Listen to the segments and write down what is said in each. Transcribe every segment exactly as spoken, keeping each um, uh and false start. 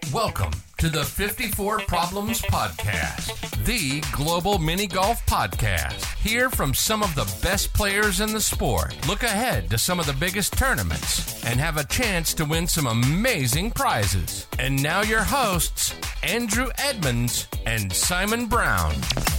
Welcome to the fifty-four Problems Podcast, the global mini golf podcast. Hear from some of the best players in the sport, look ahead to some of the biggest tournaments, and have a chance to win some amazing prizes. And now your hosts, Andrew Edmonds and Simon Brown.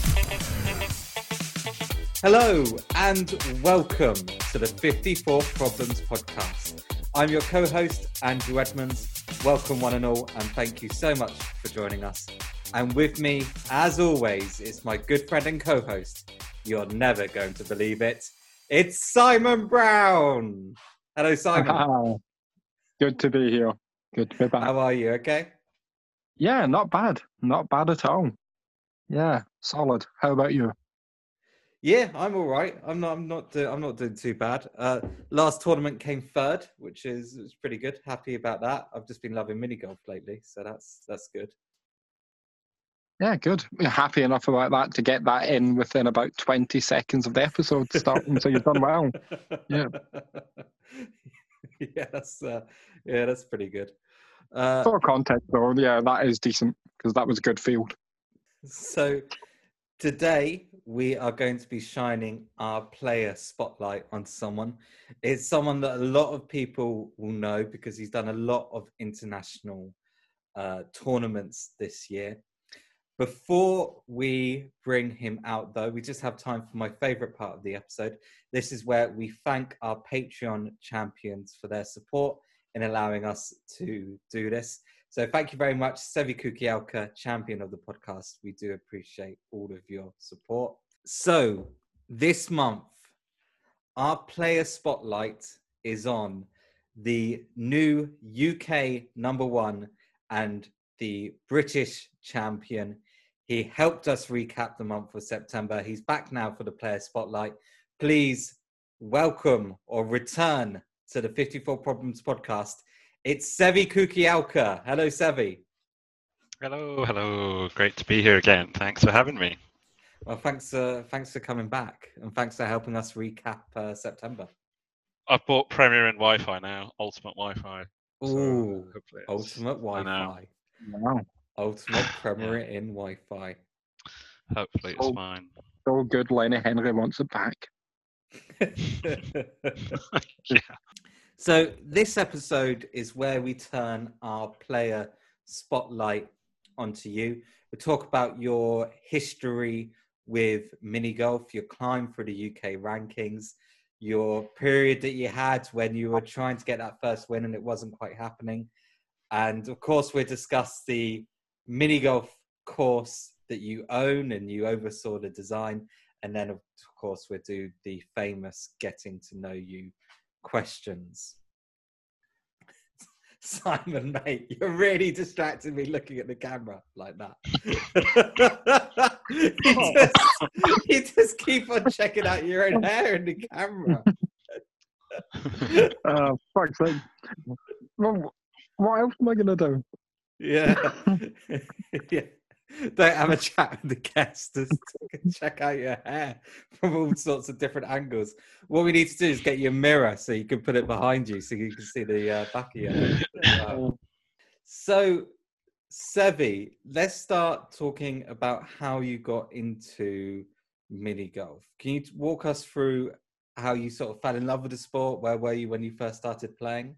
Hello and welcome to the fifty-four Problems Podcast. I'm your co-host, Andrew Edmonds. Welcome one and all, and thank you so much for joining us. And with me, as always, is my good friend and co-host. You're never going to believe it. It's Simon Brown. Hello, Simon. Wow. Good to be here. Good to be back. How are you? Okay? Yeah, not bad. Not bad at all. Yeah, solid. How about you? Yeah, I'm all right. I'm not. I'm not. Do, I'm not doing too bad. Uh, last tournament came third, which is was pretty good. Happy about that. I've just been loving mini golf lately, so that's that's good. Yeah, good. You're happy enough about that to get that in within about twenty seconds of the episode starting. So you've done well. Yeah. yeah, that's uh, yeah, that's pretty good. Uh, For context, though, yeah, that is decent because that was a good field. So today we are going to be shining our player spotlight on someone. It's someone that a lot of people will know because he's done a lot of international uh, tournaments this year. Before we bring him out, though, we just have time for my favorite part of the episode. This is where we thank our Patreon champions for their support in allowing us to do this. So thank you very much, Sevi Kukielka, champion of the podcast. We do appreciate all of your support. So this month, our player spotlight is on the new U K number one and the British champion. He helped us recap the month of September. He's back now for the player spotlight. Please welcome or return to the fifty-four Problems Podcast. It's Sevi Kukielka. Hello, Sevi. Hello, hello. Great to be here again. Thanks for having me. Well, thanks, uh, thanks for coming back, and thanks for helping us recap uh, September. I've bought Premier in Wi-Fi now, Ultimate Wi-Fi. Ooh, so Ultimate Wi-Fi. Wow. Ultimate Premier yeah. in Wi-Fi. Hopefully it's So, fine. So good, Lenny Henry wants it back. yeah. So this episode is where we turn our player spotlight onto you. We talk about your history with mini golf, your climb through the U K rankings, your period that you had when you were trying to get that first win and it wasn't quite happening. And of course, we'll discuss the mini golf course that you own and you oversaw the design. And then, of course, we'll do the famous getting to know you questions. Simon, mate, you're really distracting me looking at the camera like that. you, just, you just keep on checking out your own hair in the camera. uh, fuck's sake. Well, what else am I going to do? Yeah. yeah. Don't have a chat with the guests. Just check out your hair from all sorts of different angles. What we need to do is get you a mirror so you can put it behind you so you can see the uh, back of your head. Wow. So, Sevi, let's start talking about how you got into mini golf. Can you walk us through how you sort of fell in love with the sport? Where were you when you first started playing?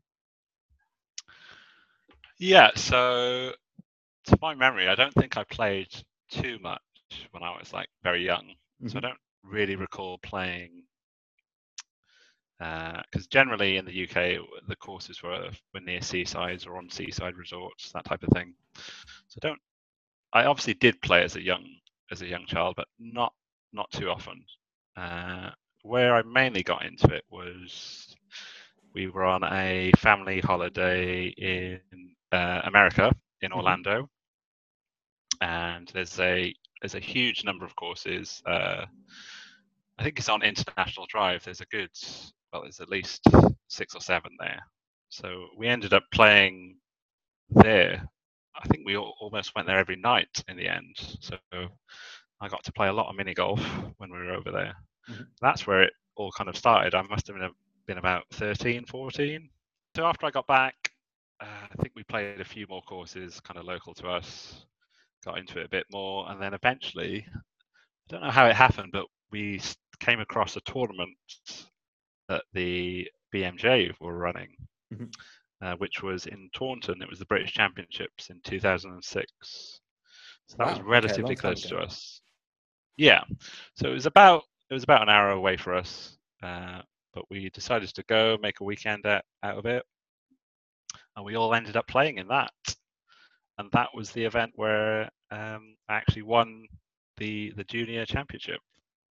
Yeah, so to my memory, I don't think I played too much when I was like very young. Mm-hmm. So I don't really recall playing because uh, generally in the U K, the courses were, were near seasides or on seaside resorts, that type of thing. So I don't, I obviously did play as a young, as a young child, but not, not too often. Uh, where I mainly got into it was we were on a family holiday in uh, America, in Orlando. Mm-hmm. And there's a, there's a huge number of courses. Uh, I think it's on International Drive. There's a good, well, there's at least six or seven there. So we ended up playing there. I think we all, almost went there every night in the end. So I got to play a lot of mini golf when we were over there. Mm-hmm. That's where it all kind of started. I must have been, been about thirteen, fourteen. So after I got back, uh, I think we played a few more courses, kind of local to us. Got into it a bit more, and then eventually, I don't know how it happened, but we came across a tournament that the B M J were running, mm-hmm. uh, which was in Taunton. It was the British Championships in two thousand six. So that wow, was relatively okay, close to us. Yeah. So it was about it was about an hour away for us, uh, but we decided to go make a weekend out, out of it, and we all ended up playing in that. And that was the event where um, I actually won the the junior championship.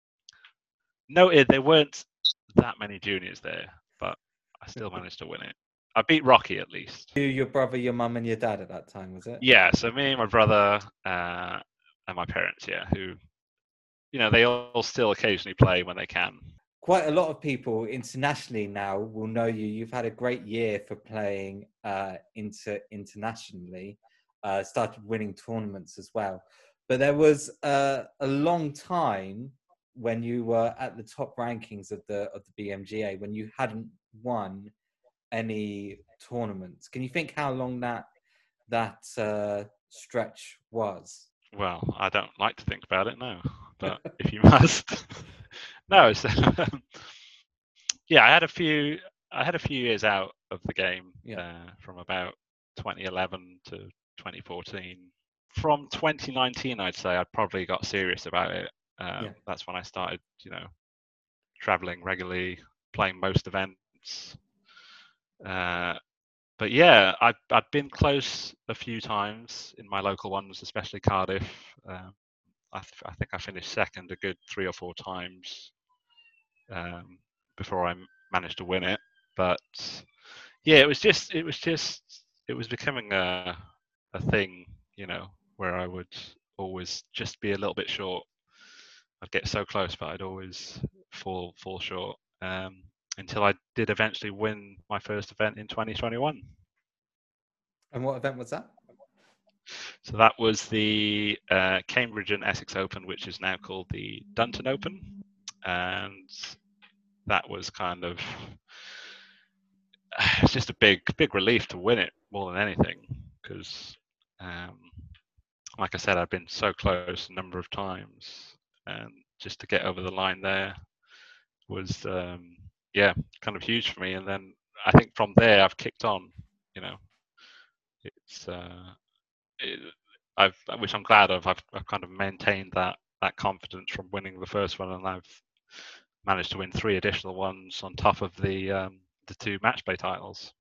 Noted there weren't that many juniors there, but I still managed to win it. I beat Rocky at least. You, your brother, your mum, and your dad at that time, was it? Yeah, so me, my brother, uh, and my parents. Yeah, who, you know, they all still occasionally play when they can. Quite a lot of people internationally now will know you. You've had a great year for playing uh, inter internationally. Uh, started winning tournaments as well, but there was uh, a long time when you were at the top rankings of the of the B M G A when you hadn't won any tournaments. Can you think how long that that uh, stretch was? Well, I don't like to think about it now, but if you must, no. It's, yeah, I had a few. I had a few years out of the game yeah. uh, from about twenty eleven to twenty fourteen. From twenty nineteen, I'd say I probably got serious about it. Um, yeah. That's when I started, you know, traveling regularly, playing most events. Uh, but yeah, I've I've been close a few times in my local ones, especially Cardiff. Um, I, th- I think I finished second a good three or four times um, before I managed to win it. But yeah, it was just it was just it was becoming a a thing, you know, where I would always just be a little bit short. I'd get so close, but I'd always fall fall short um, until I did eventually win my first event in twenty twenty-one. And what event was that? So that was the uh, Cambridge and Essex Open, which is now called the Dunton Open, and that was kind of it's just a big big relief to win it more than anything, because um, like I said, I've been so close a number of times, and just to get over the line there was um, yeah kind of huge for me. And then I think from there I've kicked on, you know. It's uh, it, I've which I'm glad of. I've, I've kind of maintained that that confidence from winning the first one, and I've managed to win three additional ones on top of the um, the two match play titles.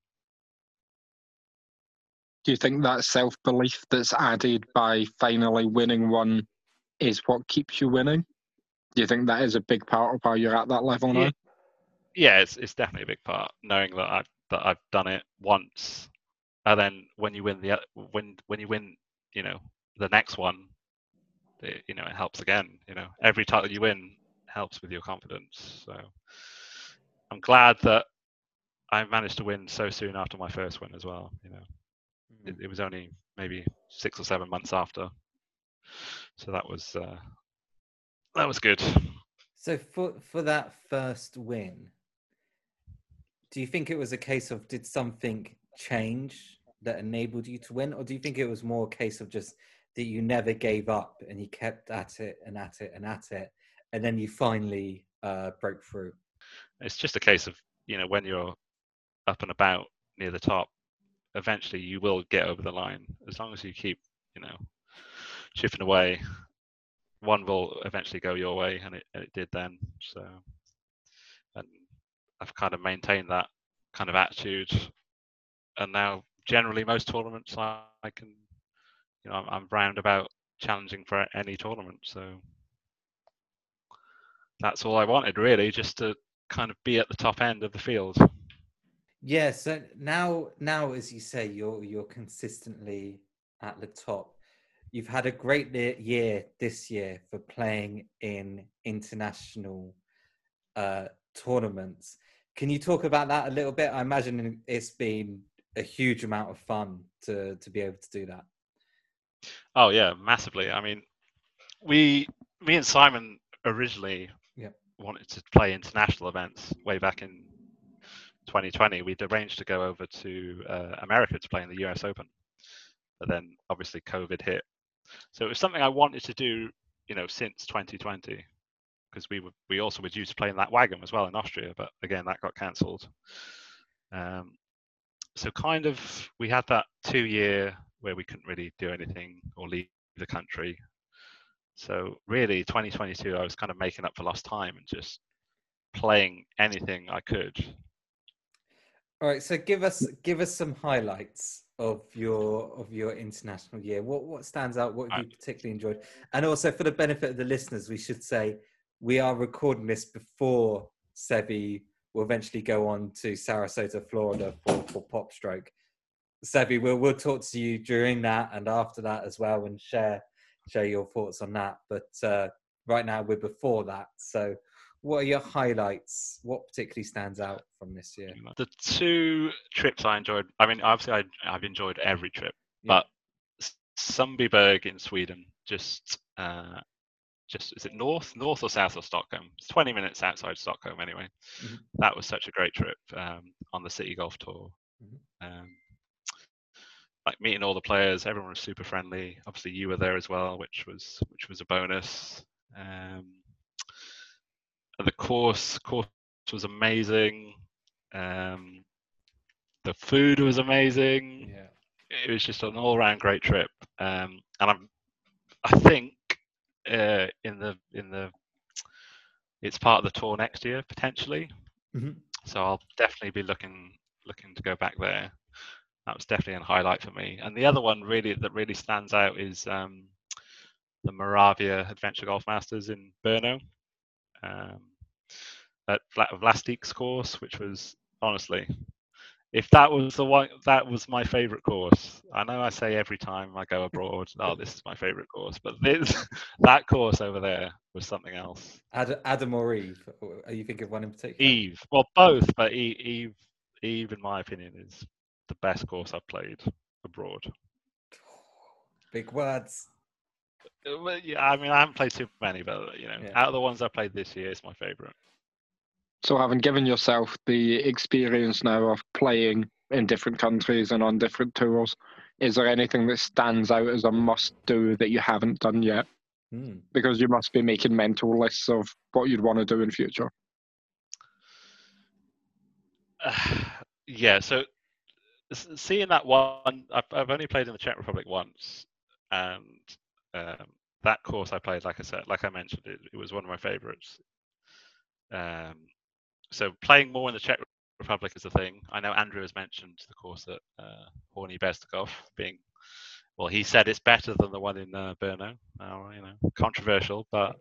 Do you think that self-belief that's added by finally winning one is what keeps you winning? Do you think that is a big part of how you're at that level now? Yeah, yeah it's it's definitely a big part, knowing that I've that I've done it once, and then when you win the when when you win, you know, the next one, it, you know, it helps again. You know, every title you win helps with your confidence. So I'm glad that I managed to win so soon after my first win as well. You know, it, it was only maybe six or seven months after, so that was uh, that was good. So for for that first win, do you think it was a case of did something change that enabled you to win, or do you think it was more a case of just that you never gave up and you kept at it and at it and at it, and then you finally uh, broke through? It's just a case of, you know, when you're up and about near the top, eventually you will get over the line. As long as you keep, you know, chipping away, one will eventually go your way, and it, and it did then. So, and I've kind of maintained that kind of attitude, and now generally most tournaments I, I can, you know, I'm, I'm round about challenging for any tournament. So that's all I wanted, really, just to kind of be at the top end of the field. Yeah. So now, now as you say, you're you're consistently at the top. You've had a great year this year for playing in international uh, tournaments. Can you talk about that a little bit? I imagine it's been a huge amount of fun to to be able to do that. Oh yeah, massively. I mean, we, me and Simon originally yep. wanted to play international events way back in twenty twenty, we'd arranged to go over to uh, America to play in the U S Open, but then obviously COVID hit. So it was something I wanted to do, you know, since twenty twenty, because we were we also were due to play in that wagon as well in Austria, but again that got cancelled. Um, so kind of we had that two year where we couldn't really do anything or leave the country. So really, twenty twenty-two, I was kind of making up for lost time and just playing anything I could. All right, so give us give us some highlights of your of your international year. What what stands out? What have you particularly enjoyed? And also, for the benefit of the listeners, we should say we are recording this before Seve will eventually go on to Sarasota, Florida for for PopStroke. Seve, we'll we'll talk to you during that and after that as well, and share share your thoughts on that. But uh, right now we're before that, so. What are your highlights? What particularly stands out from this year? The two trips I enjoyed, I mean, obviously I, I've enjoyed every trip, yeah. But Sundbyberg in Sweden, just, uh, just is it north, north or south of Stockholm? It's twenty minutes outside Stockholm anyway. Mm-hmm. That was such a great trip um, on the City Golf Tour. Mm-hmm. Um, like meeting all the players, everyone was super friendly. Obviously you were there as well, which was which was a bonus. Um, The course course was amazing. Um, the food was amazing. Yeah. It was just an all-round great trip. Um, and I'm, I think uh, in the in the it's part of the tour next year potentially. Mm-hmm. So I'll definitely be looking looking to go back there. That was definitely a highlight for me. And the other one really that really stands out is um, the Moravia Adventure Golf Masters in Brno. Um, at Vlastik's course, which was honestly, if that was the one, that was my favorite course. I know I say every time I go abroad, oh, this is my favorite course, but this, that course over there was something else. Ad, Adam or Eve? Are you thinking of one in particular? Eve. Well, both, but Eve, Eve, in my opinion, is the best course I've played abroad. Big words. Well, yeah, I mean, I haven't played too many, but you know, yeah. Out of the ones I played this year, it's my favorite. So having given yourself the experience now of playing in different countries and on different tours, is there anything that stands out as a must-do that you haven't done yet? Mm. Because you must be making mental lists of what you'd want to do in future. Uh, yeah, so seeing that one, I've, I've only played in the Czech Republic once, and um, that course I played, like I said, like I mentioned, it, it was one of my favorites. Um, So playing more in the Czech Republic is a thing. I know Andrew has mentioned the course at uh, Horní Bezdekov being, well, he said it's better than the one in uh, Brno. Uh, you know, controversial, but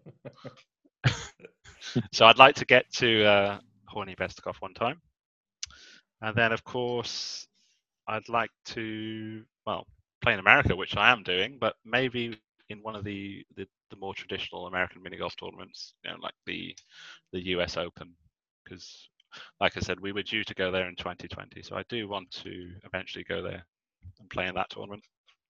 so I'd like to get to uh, Horní Bezdekov one time, and then of course I'd like to well play in America, which I am doing, but maybe in one of the the, the more traditional American mini golf tournaments, you know, like the the U S Open. Because, like I said, we were due to go there in twenty twenty, so I do want to eventually go there and play in that tournament.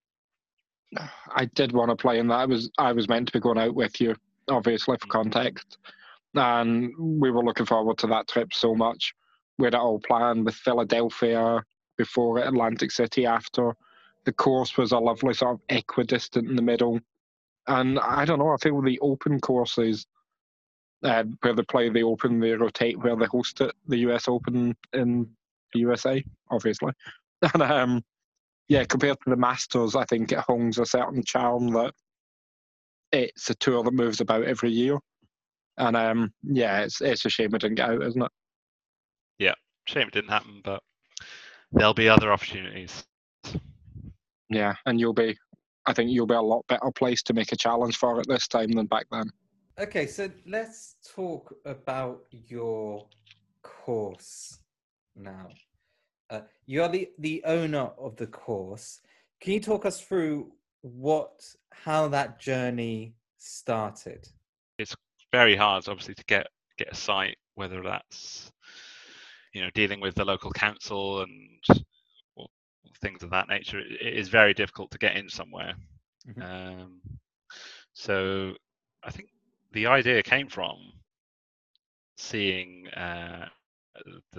I did want to play in that. I was I was meant to be going out with you, obviously, for context, and we were looking forward to that trip so much. We had it all planned with Philadelphia before it, Atlantic City after. The course was a lovely sort of equidistant in the middle, and I don't know, I feel the open courses, Uh, where they play the Open, they rotate where they host it, the U S Open in the U S A, obviously. And um, yeah, compared to the Masters, I think it holds a certain charm that it's a tour that moves about every year. And um, yeah, it's it's a shame it didn't get out, isn't it? Yeah, shame it didn't happen, but there'll be other opportunities. Yeah, and you'll be, I think you'll be a lot better placed to make a challenge for it this time than back then. Okay, so let's talk about your course now. Uh, you're the, the owner of the course. Can you talk us through what, how that journey started? It's very hard, obviously, to get, get a site, whether that's, you know, dealing with the local council and well, things of that nature. It, it is very difficult to get in somewhere. Mm-hmm. Um, so I think the idea came from seeing uh, the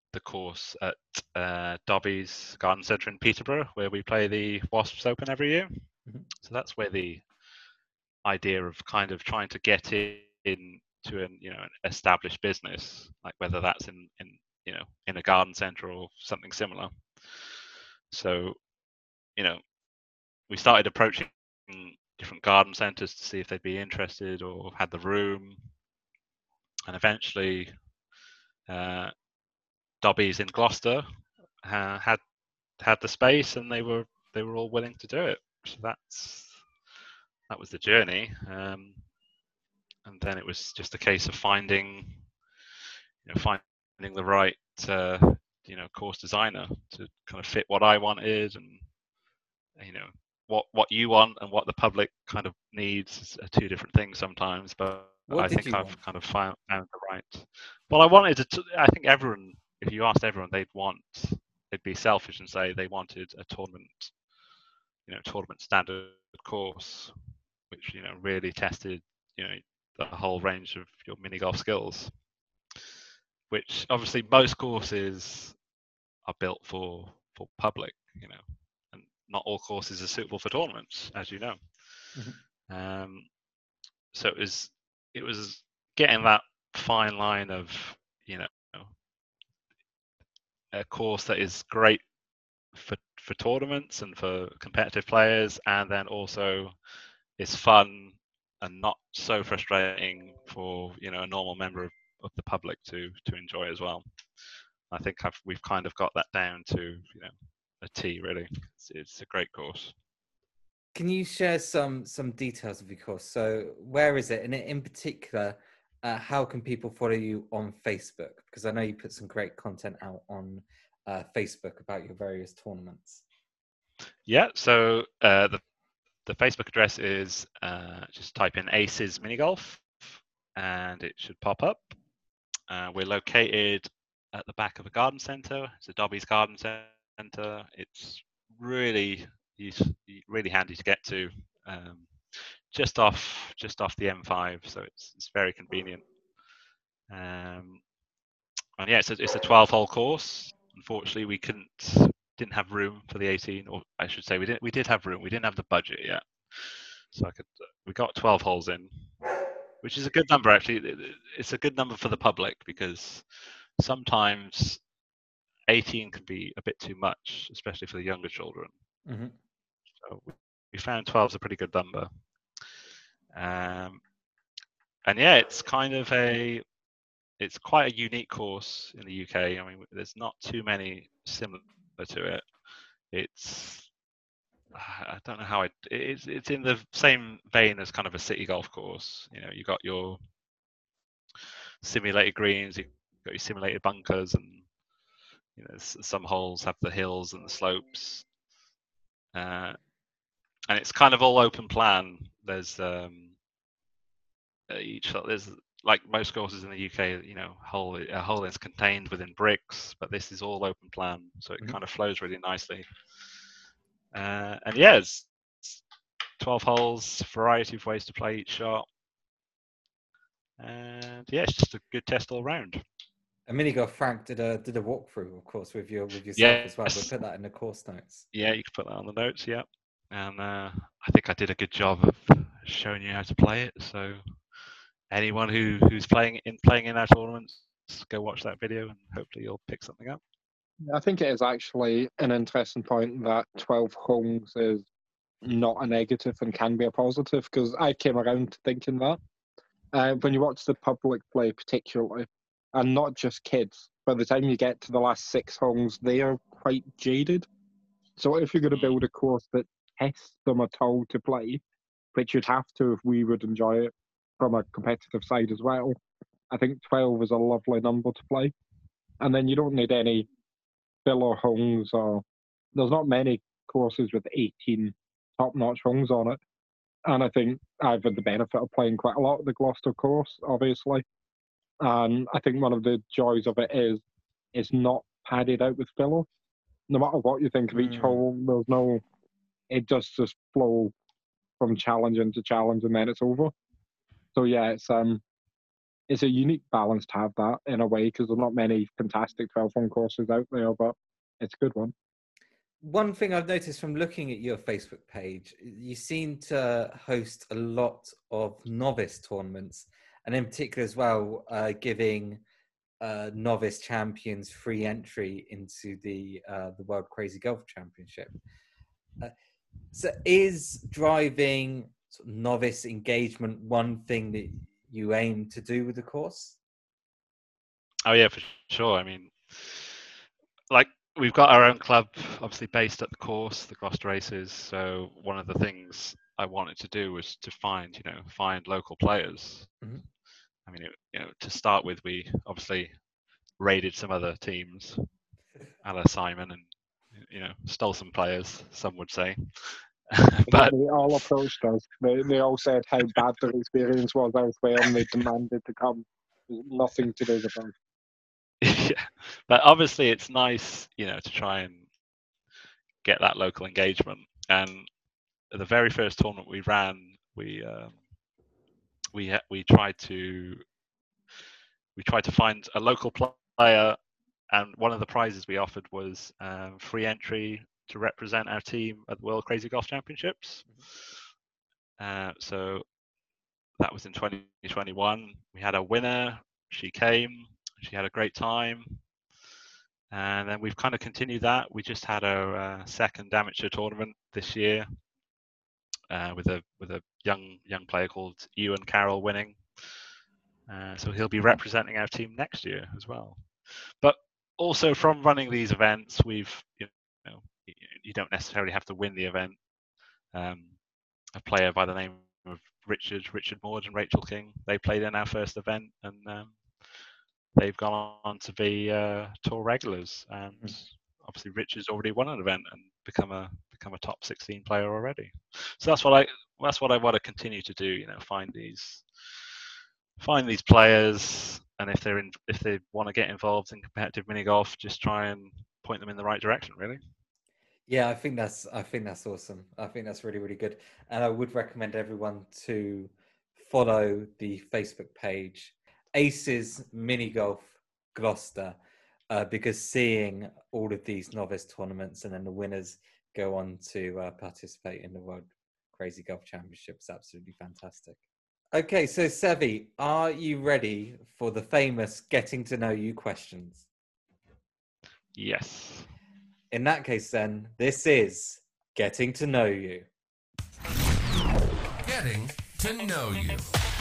the course at uh, Dobby's Garden Centre in Peterborough, where we play the Wasps Open every year. Mm-hmm. So that's where the idea of kind of trying to get in to an you know an established business, like whether that's in in you know in a garden centre or something similar. So, you know, we started approaching different garden centres to see if they'd be interested or had the room, and eventually, uh, Dobby's in Gloucester uh, had had the space, and they were they were all willing to do it. So that's that was the journey, um, and then it was just a case of finding, you know, finding the right uh, you know course designer to kind of fit what I wanted, and you know what what you want and what the public kind of needs are two different things sometimes. But what I did think you I've want? kind of found, found the right. Well, I wanted to. T- I think everyone, if you asked everyone, they'd want. They'd be selfish and say they wanted a tournament, you know, tournament standard course, which you know really tested, you know, the whole range of your mini golf skills. Which obviously most courses are built for for public, you know, and not all courses are suitable for tournaments, as you know. Mm-hmm. Um, so it was it was getting that fine line of, you know, a course that is great for for tournaments and for competitive players, and then also is fun and not so frustrating for you know a normal member of, of the public to to enjoy as well. I think I've we've kind of got that down to you know a T really. It's, it's a great course. Can you share some some details of your course? So where is it, and in particular, uh, how can people follow you on Facebook? Because I know you put some great content out on uh, Facebook about your various tournaments. Yeah, so uh, the the Facebook address is uh, just type in Aces Mini Golf, and it should pop up. Uh, we're located at the back of a garden centre. It's a Dobby's Garden Centre. It's really really handy to get to, um, just off just off the M five, so it's it's very convenient. Um, and yeah, it's a, it's a twelve hole course. Unfortunately, we couldn't didn't have room for the eighteen, or I should say we didn't we did have room. We didn't have the budget yet, so I could we got twelve holes in, which is a good number actually. It's a good number for the public because sometimes eighteen can be a bit too much, especially for the younger children. Mm-hmm. So we found twelve is a pretty good number. Um, and yeah, it's kind of a, it's quite a unique course in the U K. I mean, there's not too many similar to it. It's, I don't know how it, it's, it's in the same vein as kind of a city golf course. You know, you got your simulated greens, you've got your simulated bunkers, and you know, some holes have the hills and the slopes. Uh, and it's kind of all open plan. There's um, each there's like most courses in the U K, you know, hole a hole is contained within bricks, but this is all open plan, so it mm-hmm. kind of flows really nicely. Uh, and yeah, it's twelve holes, variety of ways to play each shot, and yeah, it's just a good test all round. A mini golf Frank did a did a walkthrough, of course, with your with yourself yes. as well. We'll put that in the course notes. Yeah, you can put that on the notes. Yeah, and uh, I think I did a good job of showing you how to play it. So anyone who who's playing in playing in our tournaments, go watch that video, and hopefully you'll pick something up. I think it is actually an interesting point that twelve holes is not a negative and can be a positive, because I came around to thinking that. Uh, when you watch the public play particularly, and not just kids, by the time you get to the last six holes, they are quite jaded. So if you're going to build a course that tests them at all to play, which you'd have to if we would enjoy it from a competitive side as well, I think twelve is a lovely number to play. And then you don't need any filler holes, or there's not many courses with eighteen top-notch holes on it. And I think I've had the benefit of playing quite a lot of the Gloucester course, obviously. And I think one of the joys of it is it's not padded out with filler. No matter what you think of mm. each hole, there's no, it does just flow from challenge into challenge and then it's over. So yeah, it's um, it's a unique balance to have that in a way, because there's not many fantastic twelve-hole courses out there, but it's a good one. One thing I've noticed from looking at your Facebook page, you seem to host a lot of novice tournaments, and in particular as well, uh, giving uh, novice champions free entry into the uh, the World Crazy Golf Championship. Uh, so, is driving sort of novice engagement one thing that you aim to do with the course? Oh yeah, for sure. I mean, like, we've got our own club, obviously based at the course, the Gloucester Races. So one of the things I wanted to do was to find, you know, find local players. Mm-hmm. I mean, it, you know, to start with, we obviously raided some other teams, a la Simon, and you know, stole some players. Some would say, but they all approached us. They they all said how bad their experience was elsewhere, and they demanded to come. There's nothing to do with them. Yeah, but obviously it's nice, you know, to try and get that local engagement. And the very first tournament we ran, we um, we we tried to we tried to find a local player, and one of the prizes we offered was um, free entry to represent our team at the World Crazy Golf Championships. Uh, so that was in twenty twenty-one. We had a winner. She came. She had a great time. And then we've kind of continued that. We just had our uh, second amateur tournament this year uh, with a with a young young player called Ewan Carroll winning. Uh, so he'll be representing our team next year as well. But also from running these events, we've you know you don't necessarily have to win the event. Um, a player by the name of Richard Richard Maud and Rachel King, they played in our first event, and um, they've gone on to be uh, tour regulars, and mm. obviously Richard's already won an event and become a become a top sixteen player already. So that's what I that's what I want to continue to do. You know, find these find these players, and if they're in if they want to get involved in competitive mini golf, just try and point them in the right direction. Really. Yeah, I think that's I think that's awesome. I think that's really really good, and I would recommend everyone to follow the Facebook page Aces Mini Golf Gloucester, uh, because seeing all of these novice tournaments and then the winners go on to uh, participate in the World Crazy Golf Championship is absolutely fantastic. Okay, so Sevi, are you ready for the famous getting to know you questions? Yes. In that case, then, this is Getting to Know You. Getting to Know You.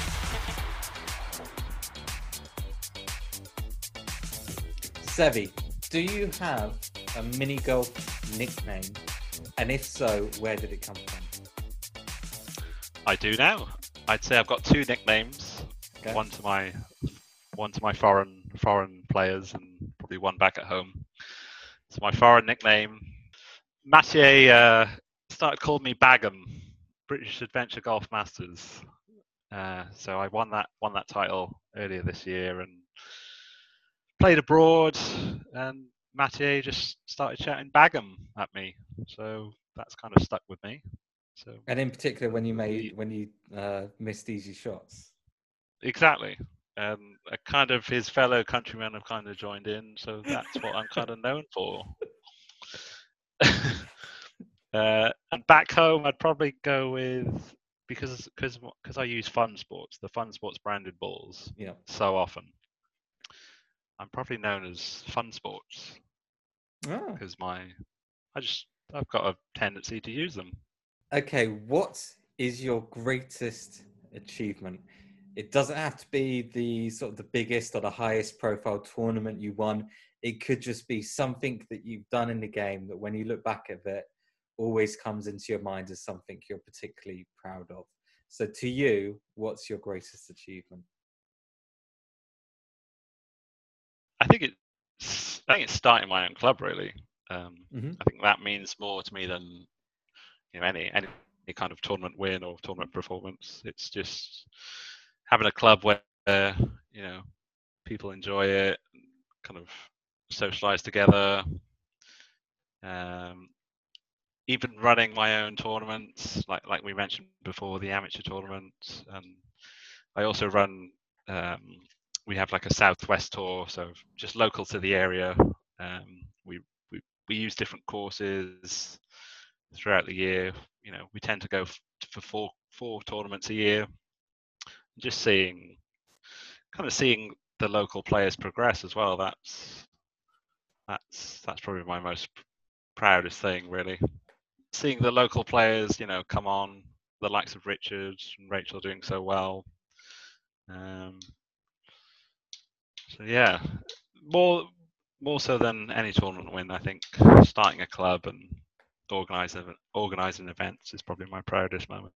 Sevi, do you have a mini golf nickname? And if so, where did it come from? I do now. I'd say I've got two nicknames. Okay. One to my one to my foreign foreign players, and probably one back at home. So my foreign nickname, Mathieu uh, started calling me Bagham, British Adventure Golf Masters. Uh, so I won that won that title earlier this year and played abroad, and Mathieu just started shouting Bagham at me. So that's kind of stuck with me. So and in particular when you made when you uh, missed easy shots. Exactly. Um, a kind of his fellow countrymen have kind of joined in, so that's what I'm kind of known for. uh, and back home, I'd probably go with because because because I use Fun Sports, the Fun Sports branded balls, yeah, so often. I'm probably known as Fun Sports because oh. my I just I've got a tendency to use them. Okay, what is your greatest achievement? It doesn't have to be the sort of the biggest or the highest profile tournament you won. It could just be something that you've done in the game that when you look back at it, always comes into your mind as something you're particularly proud of. So to you, what's your greatest achievement? I think it's I think it's starting my own club really. Um, mm-hmm. I think that means more to me than you know any any kind of tournament win or tournament performance. It's just having a club where uh, you know people enjoy it, kind of socialize together. Um, even running my own tournaments, like like we mentioned before, the amateur tournament, and I also run um, we have like a Southwest tour, so just local to the area. Um, we, we we use different courses throughout the year. You know, we tend to go f- for four four tournaments a year. Just seeing, kind of seeing the local players progress as well. That's that's that's probably my most proudest thing, really. Seeing the local players, you know, come on, the likes of Richard and Rachel doing so well. Um, so yeah, more more so than any tournament win, I think starting a club and organising organising events is probably my proudest moment.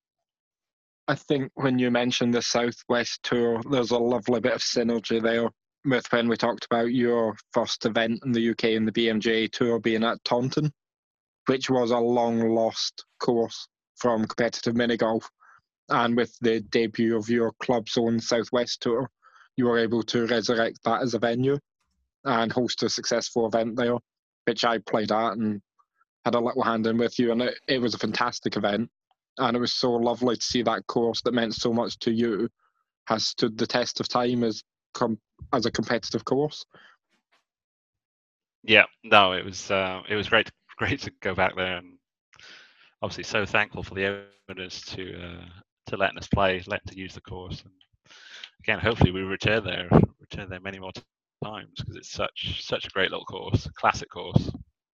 I think when you mentioned the Southwest Tour, there's a lovely bit of synergy there with when we talked about your first event in the U K in the B M J A Tour being at Taunton, which was a long lost course from competitive mini golf. And with the debut of your club's own Southwest Tour, you were able to resurrect that as a venue and host a successful event there, which I played at and had a little hand in with you. And it, it was a fantastic event. And it was so lovely to see that course that meant so much to you has stood the test of time as com- as a competitive course. Yeah, no, it was uh, it was great great to go back there, and obviously so thankful for the owners to uh, to letting us play, letting to use the course. And again, hopefully we return there, return there many more times because it's such such a great little course, classic course.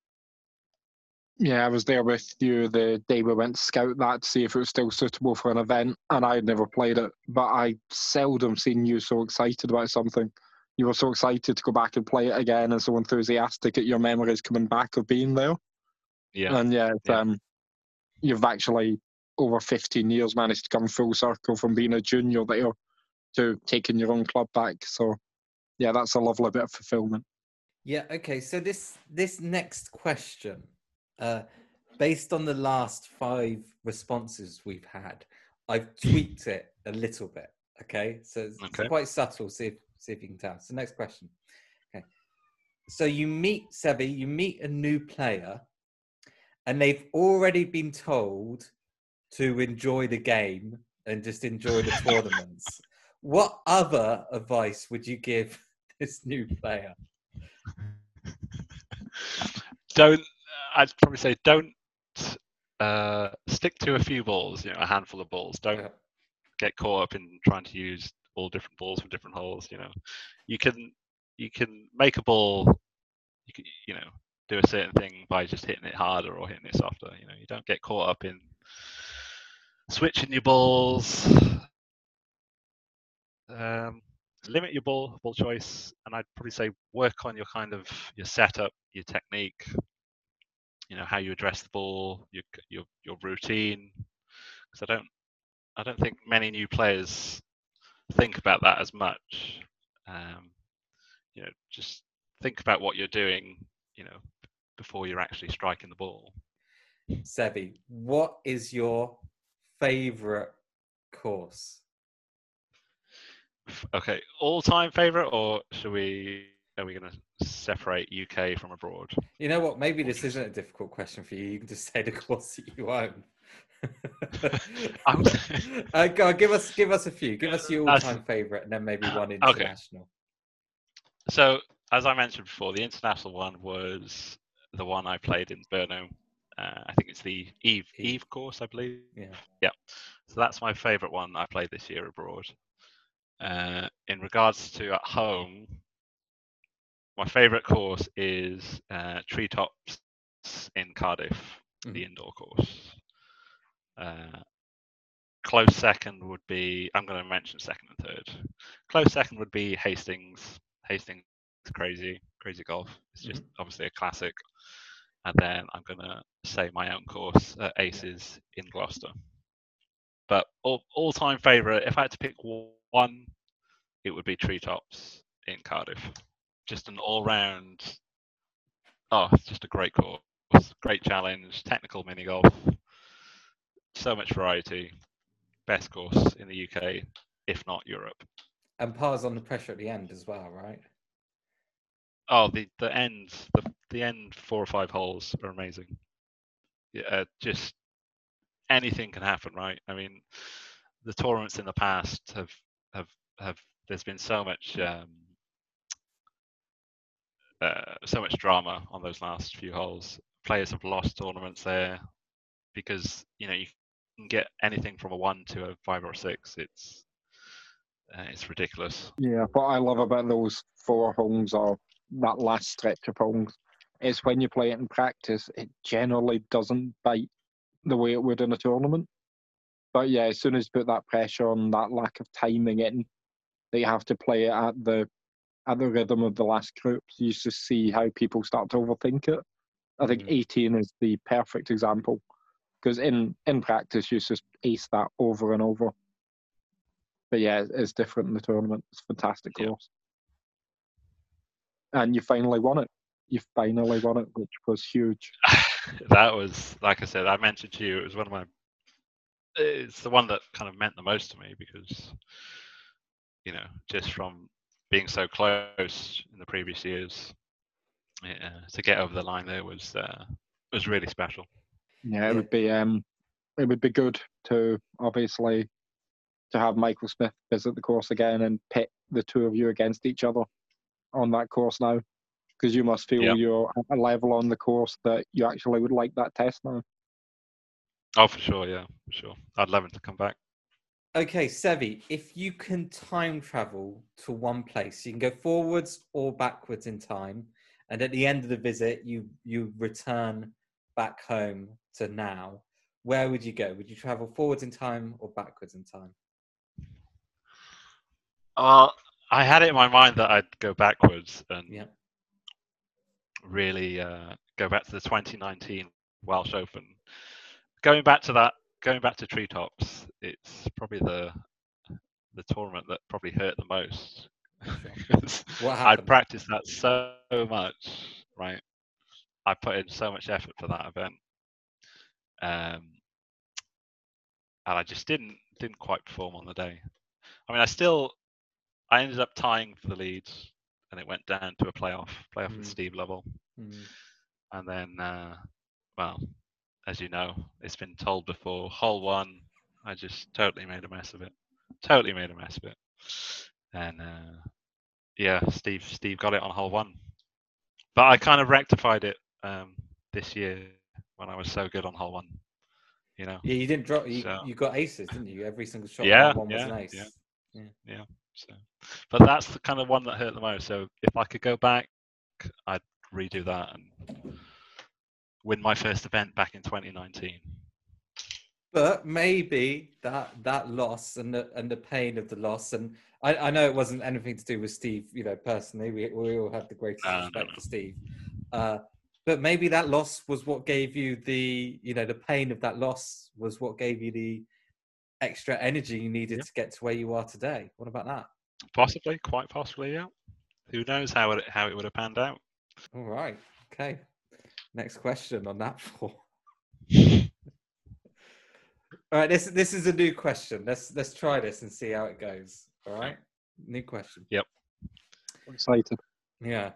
Yeah, I was there with you the day we went to scout that to see if it was still suitable for an event, and I had never played it, but I seldom seen you so excited about something. You were so excited to go back and play it again and so enthusiastic at your memories coming back of being there. Yeah. And yeah, yeah. Um, you've actually, over fifteen years, managed to come full circle from being a junior there to taking your own club back. So yeah, that's a lovely bit of fulfillment. Yeah, okay. So this this next question, uh, based on the last five responses we've had, I've tweaked it a little bit. Okay, so it's, Okay. it's quite subtle. See if see if you can tell. So next question. Okay, so you meet Sebi, you meet a new player, and they've already been told to enjoy the game and just enjoy the tournaments. What other advice would you give this new player? Don't. I'd probably say don't uh, stick to a few balls. You know, a handful of balls. Don't Yeah. get caught up in trying to use all different balls for different holes. You know, you can you can make a ball. You can you know do a certain thing by just hitting it harder or hitting it softer. You know, you don't get caught up in switching your balls. Um, limit your ball ball choice, and I'd probably say work on your kind of your setup, your technique. You know, how you address the ball, your your your routine. Because I don't I don't think many new players think about that as much. Um, you know, just think about what you're doing. You know, before you're actually striking the ball. Sebi, what is your favorite course? Okay, all-time favorite, or should we? Are we going to separate U K from abroad? You know what? Maybe Or this just- isn't a difficult question for you. You can just say the course that you own. I'm- uh, go on, give us give us a few. Give us your That's- all-time favorite, and then maybe one Okay. international. So, as I mentioned before, the international one was the one I played in Brno. Uh, I think it's the Eve Eve. Eve course, I believe. Yeah. Yeah. So that's my favourite one I played this year abroad. Uh, in regards to at home, my favourite course is uh, Treetops in Cardiff, Mhm. the indoor course. Uh, close second would be, I'm going to mention second and third. Close second would be Hastings. Hastings is crazy, crazy golf. It's just mm-hmm. obviously a classic. And then I'm going to say my own course, uh, Aces yeah. in Gloucester. But all, all-time favourite, if I had to pick one, it would be Treetops in Cardiff. Just an all-round, oh, it's just a great course. Great challenge, technical mini golf. So much variety. Best course in the U K, if not Europe. And pars on the pressure at the end as well, right? Oh, the the end, the the end four or five holes are amazing. Yeah, uh, just anything can happen, right? I mean, the tournaments in the past have have have there's been so much um, uh, so much drama on those last few holes. Players have lost tournaments there because you know you can get anything from a one to a five or a six. It's uh, it's ridiculous. Yeah, what I love about those four holes or that last stretch of holes is when you play it in practice, it generally doesn't bite the way it would in a tournament. But yeah, as soon as you put that pressure on, that lack of timing in, that you have to play it at the at the rhythm of the last groups, you just see how people start to overthink it. I think Mm. eighteen is the perfect example because in, in practice you just ace that over and over. But yeah, it's different in the tournament. It's a fantastic Yeah. course. And you finally won it. You finally won it, which was huge. That was, like I said, I mentioned to you, it was one of my, it's the one that kind of meant the most to me because, you know, just from being so close in the previous years, yeah, to get over the line there was uh, was really special. Yeah, it Yeah. would be um, it would be good to obviously to have Michael Smith visit the course again and pit the two of you against each other on that course now, because you must feel Yeah. you're at a level on the course that you actually would like that test now. Oh, for sure, yeah, for sure. I'd love him to come back. Okay, Sevi, if you can time travel to one place, you can go forwards or backwards in time, and at the end of the visit, you you return back home to now. Where would you go? Would you travel forwards in time or backwards in time? Well, I had it in my mind that I'd go backwards and Yeah. really uh, go back to the twenty nineteen Welsh Open. Going back to that, going back to Treetops, it's probably the the tournament that probably hurt the most. Because What I'd happened? practiced that so much, right? I put in so much effort for that event, um, and I just didn't didn't quite perform on the day. I mean, I still I ended up tying for the leads, and it went down to a playoff playoff Mm. with Steve Lovell, Mm. and then uh, well, as you know, it's been told before. Hole one, I just totally made a mess of it. Totally made a mess of it, and uh, yeah, Steve Steve got it on hole one, but I kind of rectified it um, this year when I was so good on hole one. You know. Yeah, you didn't drop. You, So, you got aces, didn't you? Every single shot yeah, on one was yeah, an ace. yeah. Yeah. Yeah. So, but that's the kind of one that hurt the most. So if I could go back, I'd redo that and win my first event back in twenty nineteen. But maybe that that loss and the and the pain of the loss, and I, I know it wasn't anything to do with Steve, you know, personally. We we all have the greatest No, no, respect no. for Steve. Uh, but maybe that loss was what gave you the, you know, the pain of that loss was what gave you the extra energy you needed Yeah. to get to where you are today. What about that? Possibly, quite possibly, yeah. Who knows how it how it would have panned out? All right. Okay. Next question on that floor. All right, this this is a new question. Let's let's try this and see how it goes. All right, new question. Yep. I'm excited. Yeah.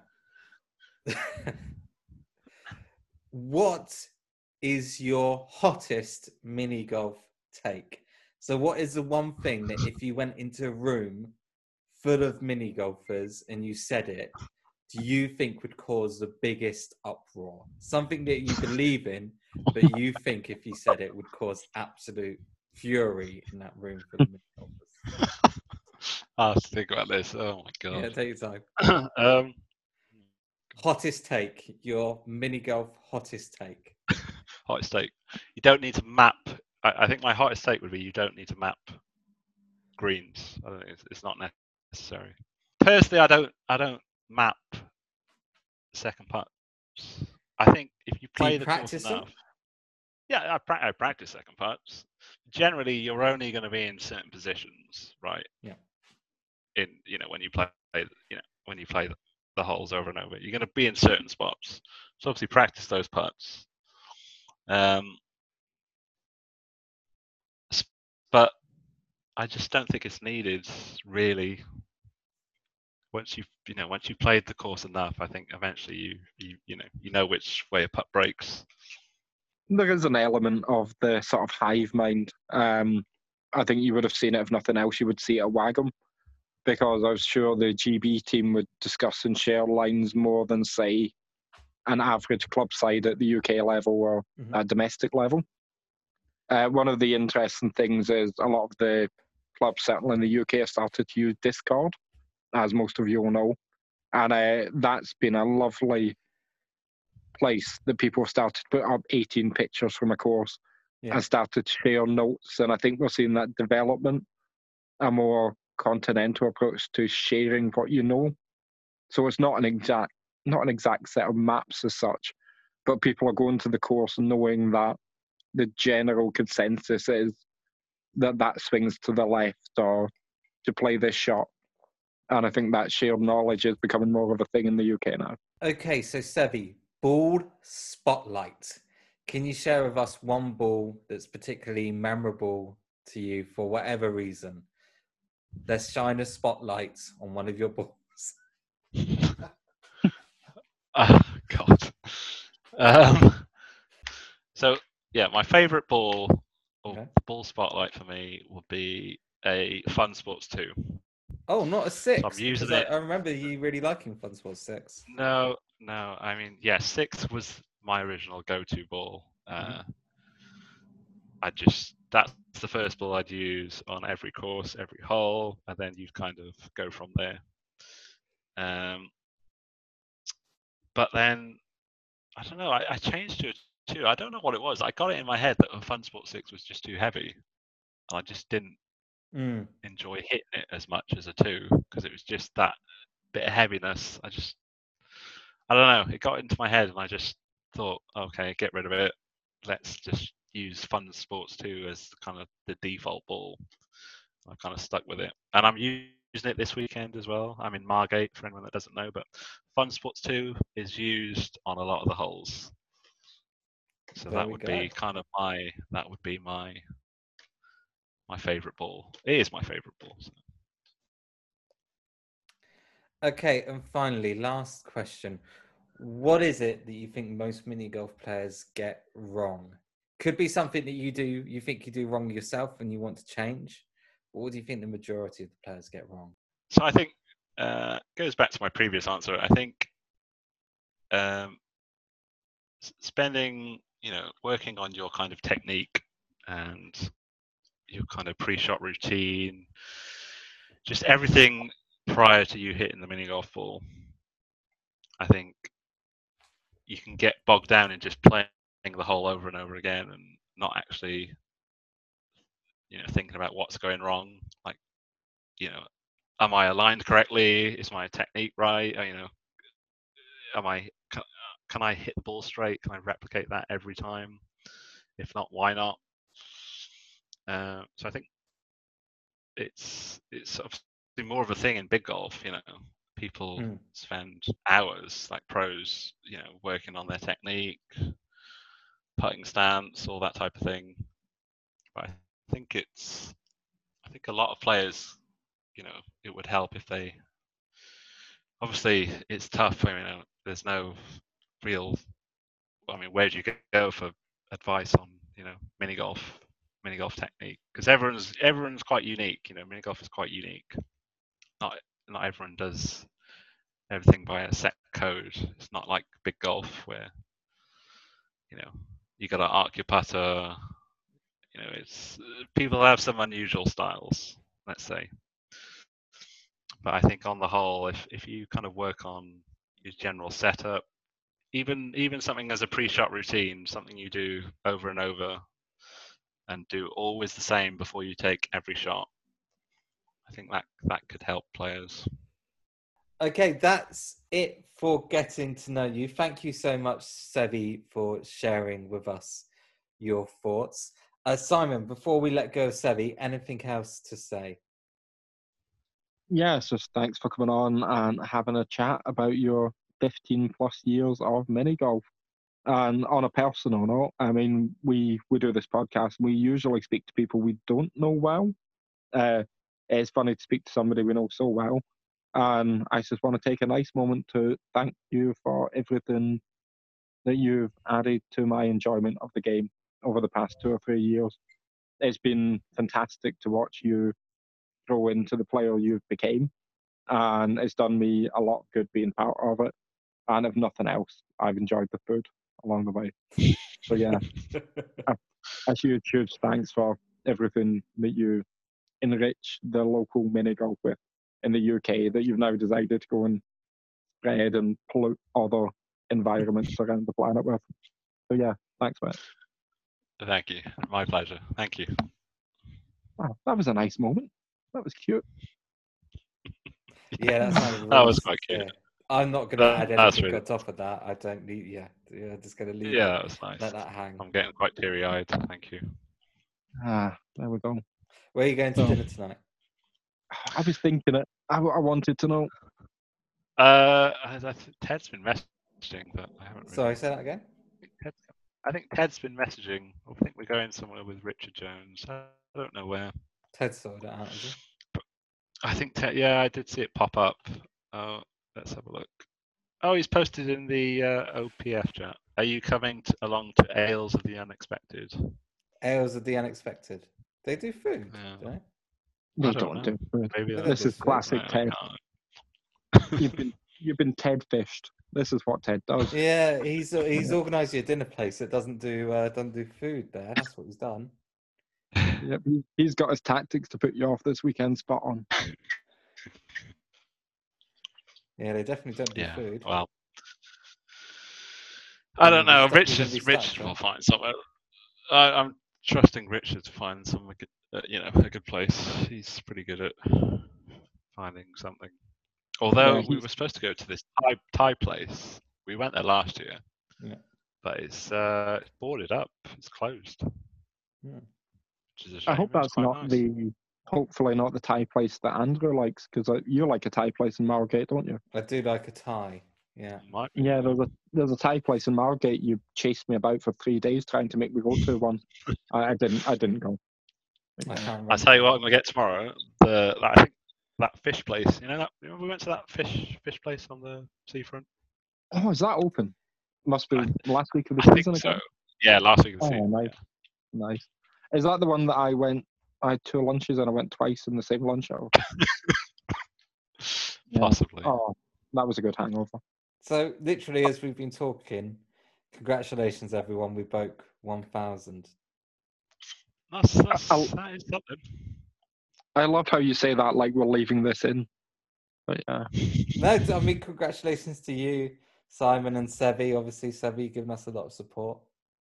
What is your hottest mini golf take? So, what is the one thing that if you went into a room full of mini golfers and you said it, do you think would cause the biggest uproar? Something that you believe in, but you think if you said it would cause absolute fury in that room full of mini golfers. I have to think about this. Oh my Yeah, god. take your time. um, Hottest take, your mini golf hottest take. hottest take. You don't need to map. I, I think my hottest take would be you don't need to map greens. I don't think it's, it's not necessary. Personally, I don't. I don't map second putts. I think if you Do play you the course practice it? enough, yeah, I, pra- I practice second putts. Generally, you're only going to be in certain positions, right? Yeah. In you know when you play, you know when you play the, the holes over and over, you're going to be in certain spots. So obviously, practice those putts. Um, s- but I just don't think it's needed really. Once you've you know once you've played the course enough, I think eventually you you you know you know which way a putt breaks. There is an element of the sort of hive mind. Um, I think you would have seen it if nothing else. You would see it at Wagham, because I was sure the G B team would discuss and share lines more than, say, an average club side at the U K level or Mhm. at domestic level. Uh, one of the interesting things is a lot of the clubs, certainly in the U K, have started to use Discord, as most of you will know. And uh, that's been a lovely place that people have started to put up eighteen pictures from a course Yeah. and started to share notes. And I think we're seeing that development, a more continental approach to sharing what you know. So it's not an exact, not an exact set of maps as such, but people are going to the course knowing that the general consensus is that that swings to the left or to play this shot. And I think that shared knowledge is becoming more of a thing in the U K now. Okay, so Sevi, ball spotlight. Can you share with us one ball that's particularly memorable to you for whatever reason? Let's shine a spotlight on one of your balls. Oh, God. Um, so, yeah, my favourite ball, or Okay. ball spotlight for me, would be a Fun Sports two. Oh, not a six. So I'm using because it. I, I remember you really liking Fun Sports six. No, no. I mean, yeah, six was my original go-to ball. Uh, I just that's the first ball I'd use on every course, every hole, and then you kind of go from there. Um, but then I don't know. I, I changed to a two. I don't know what it was. I got it in my head that a Fun Sport six was just too heavy, and I just didn't Mm. enjoy hitting it as much as a two because it was just that bit of heaviness. I just I don't know. It got into my head, and I just thought, okay, get rid of it. Let's just use Fun Sports two as kind of the default ball. I kind of stuck with it, and I'm using it this weekend as well. I'm in Margate for anyone that doesn't know, but Fun Sports two is used on a lot of the holes. So Very that would good. be kind of my that would be my my favorite ball. It is my favorite ball. So. Okay, and finally, last question. What is it that you think most mini golf players get wrong? Could be something that you do, you think you do wrong yourself and you want to change. But what do you think the majority of the players get wrong? So I think uh, goes back to my previous answer. I think um, spending, you know, working on your kind of technique and your kind of pre-shot routine, just everything prior to you hitting the mini golf ball. I think you can get bogged down in just playing the hole over and over again and not actually, you know, thinking about what's going wrong. Like, you know, am I aligned correctly? Is my technique right? You know, am I can, can I hit the ball straight? Can I replicate that every time? If not, why not? Uh, so I think it's it's obviously more of a thing in big golf. You know, people Mm. spend hours, like pros, you know, working on their technique, putting stance, all that type of thing. But I think it's, I think a lot of players, you know, it would help if they. Obviously, it's tough. I mean, uh, there's no real. I mean, where do you go for advice on, you know, mini golf, mini golf technique? Because everyone's everyone's quite unique. You know, mini golf is quite unique. Not not everyone does everything by a set code. It's not like big golf where, you know, you got to arc your putter. You know, it's people have some unusual styles, let's say. But I think on the whole, if if you kind of work on your general setup, even even something as a pre-shot routine, something you do over and over, and do always the same before you take every shot, I think that that could help players. Okay, that's it for getting to know you. Thank you so much, Sevi, for sharing with us your thoughts. Uh, Simon, before we let go of Sevi, anything else to say? Yes, just thanks for coming on and having a chat about your fifteen plus years of mini golf. And on a personal note, I mean, we, we do this podcast, and we usually speak to people we don't know well. Uh, it's funny to speak to somebody we know so well. And I just want to take a nice moment to thank you for everything that you've added to my enjoyment of the game over the past two or three years. It's been fantastic to watch you grow into the player you've became. And it's done me a lot of good being part of it. And if nothing else, I've enjoyed the food along the way. So yeah, a, a huge, huge thanks for everything that you enrich the local mini golf with in the U K that you've now decided to go and spread and pollute other environments around the planet with. So yeah, thanks, mate. Thank you. My pleasure. Thank you. Wow, that was a nice moment. That was cute. Yeah, that sounded really That was quite cute. sincere. I'm not going to That- add that's anything really- on top of that. I don't need. Yeah, yeah. Just going to leave. Yeah, it, that was nice. Let that hang. I'm getting quite teary-eyed. Thank you. Ah, there we go. Where are you going to Oh. dinner tonight? I was thinking it. I, I wanted to know. Uh, I, I think Ted's been messaging, but I haven't. Really... Sorry, say that again. Ted's, I think Ted's been messaging. I think we're going somewhere with Richard Jones. I don't know where. Ted sorted it out, is he? I think Ted. Yeah, I did see it pop up. Oh, let's have a look. Oh, he's posted in the uh, O P F chat. Are you coming to, along to Ales of the Unexpected? Ales of the Unexpected. They do food, Yeah. don't They I don't don't, know. do food. Maybe They that's don't This do is food. classic No, I Ted. can't. You've been you've been Ted fished. This is what Ted does. they? Yeah, he's he's organised your dinner place that doesn't do uh, doesn't do food there. That's what he's done. Yep, he, he's got his tactics to put you off this weekend. Spot on. Yeah, they definitely don't do Yeah. food. Well, I don't You're know. stuck- you're gonna Richard, be stuck, Richard right? will find somewhere. I, I'm trusting Richard to find some, good- uh, you know, a good place. He's pretty good at finding something. Although Yeah, we he's- were supposed to go to this Thai, Thai place, we went there last year, Yeah. but it's uh, it's boarded up. It's closed. Hmm. Which is a shame. I hope It was that's quite not nice. the. Hopefully not the Thai place that Andrew likes, because uh, you like a Thai place in Margate, don't you? I do like a Thai. Yeah. Might be. Yeah, there's a there's a Thai place in Margate. You chased me about for three days trying to make me go to one. I, I didn't. I didn't go. I can't remember. I'll tell you what, I'm gonna get tomorrow. The that, I think that fish place. You know that you know, we went to that fish fish place on the seafront. Oh, is that open? Must be I- last week of the I think season so. again. Yeah, last week of the Oh, season. nice. Nice. Is that the one that I went? I had two lunches and I went twice in the same lunch hour. Yeah. Possibly. Oh, that was a good hangover. So literally, as we've been talking, congratulations everyone. We broke one thousand. That's, that's, I'll- that is something. I love how you say that like we're leaving this in. But yeah, No, I mean congratulations to you, Simon and Sevi. Obviously, Sevi giving us a lot of support.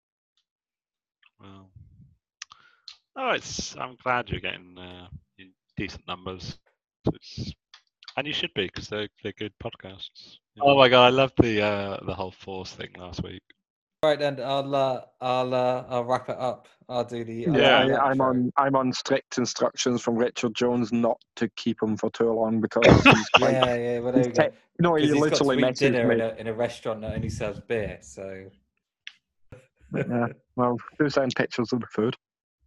Well, oh, it's. I'm glad you're getting uh, decent numbers. It's, and you should be because they're they're good podcasts. Oh my god, I loved the uh, the whole force thing last week. All right, then I'll uh, I'll uh, I'll wrap it up. I'll do the I'll yeah. do the I, I'm outro. on. I'm on strict instructions from Richard Jones not to keep him for too long because he's quite. Yeah, yeah. Well, there we he's go. te- no, he Because he's got to literally eat dinner messaged in me. a in a restaurant that only serves beer. So. Yeah. Well, do send pictures of the food.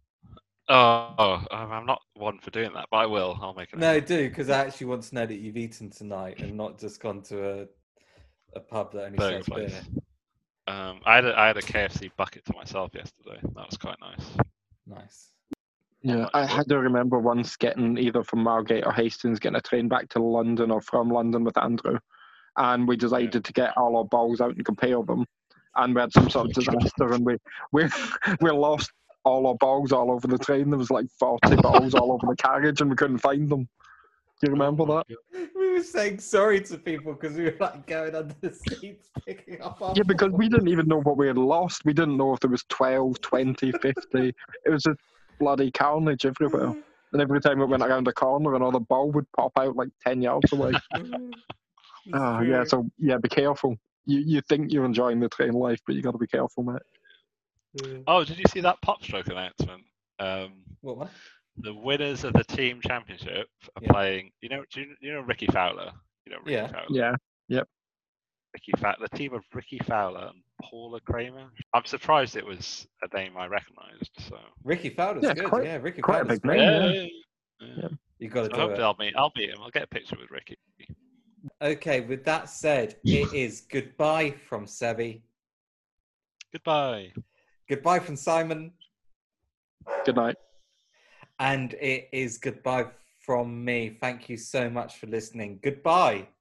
Oh, um, I'm not one for doing that, but I will. I'll make it. No, do because I actually want to know that you've eaten tonight and not just gone to a a pub that only Burger serves place. beer. Um, I had a, I had a K F C bucket to myself yesterday. That was quite nice. Nice. Yeah, much I work. had to remember once getting either from Margate or Hastings, getting a train back to London or from London with Andrew, and we decided to get all our balls out and compare them, and we had some sort of disaster, and we we we lost all our balls all over the train. There was like forty balls all over the carriage, and we couldn't find them. Do you remember Oh my that? God. We were saying sorry to people because we were like going under the seats picking up our Yeah, because we balls. didn't even know what we had lost. We didn't know if there was twelve, twenty, fifty. It was just bloody carnage everywhere. And every time we went around a corner, another ball would pop out like ten yards away. It's Oh, yeah, true. so yeah, be careful. You you think you're enjoying the train life, but you got to be careful, mate. Yeah. Oh, did you see that pop stroke announcement? Um, What one? the winners of the team championship are Yeah. playing. You know, do you, you know Ricky Fowler? You know Ricky Yeah. Fowler. Yeah. Ricky Fowler. The team of Ricky Fowler and Paula Kramer. I'm surprised it was a name I recognised. So Ricky Fowler's Yeah, it's good. quite- yeah, Ricky quite a Fowler's big great. name. yeah, yeah. yeah, yeah. Yeah. You got to So do hopefully it. I'll meet. I'll meet him. I'll get a picture with Ricky. Okay, with that said, it is goodbye from Sebi. Goodbye. Goodbye from Simon. Good night. And it is goodbye from me. Thank you so much for listening. Goodbye.